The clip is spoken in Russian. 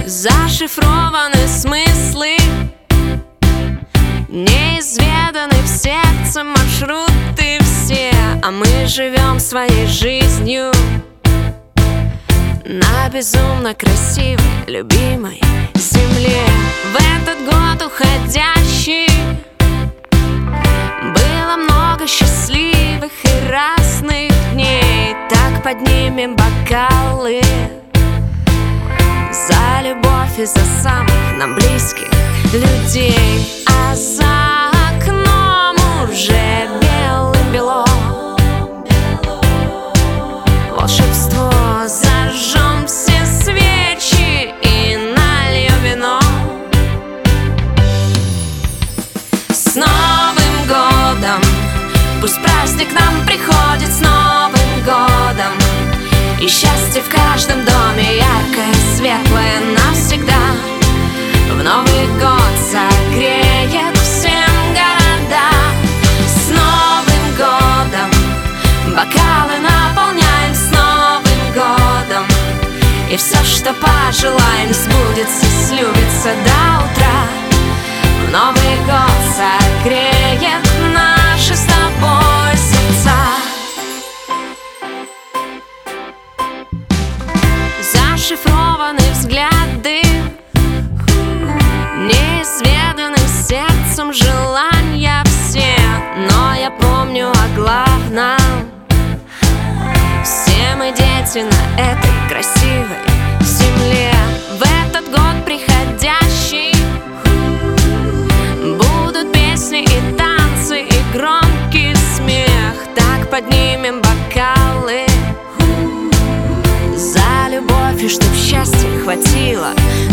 Зашифрованы смыслы, неизведаны в сердце маршруты все, а мы живем своей жизнью на безумно красивой, любимой земле. В этот год уходящий было много счастливых и разных дней. Так поднимем бокалы за любовь и за самых нам близких людей. А за окном уже белым-бело волшебство. Зажжем все свечи и нальем вино. С Новым годом! Пусть праздник нам приходит с Новым годом. И счастье в каждом доме, яркое, светлое навсегда. В Новый год согреет всем города. С Новым годом! Бокалы наполняем с Новым годом. И все, что пожелаем, сбудется, слюбится до утра. В Новый год согреет наши с тобой сердца. Зашифрованы взгляды, неизведанным сердцем желания все. Но я помню о главном: все мы дети на этой красивой земле. В этот год приходящий будут песни и танцы, и громкий смех. Так поднимем бокалы за любовь, и чтоб счастья хватило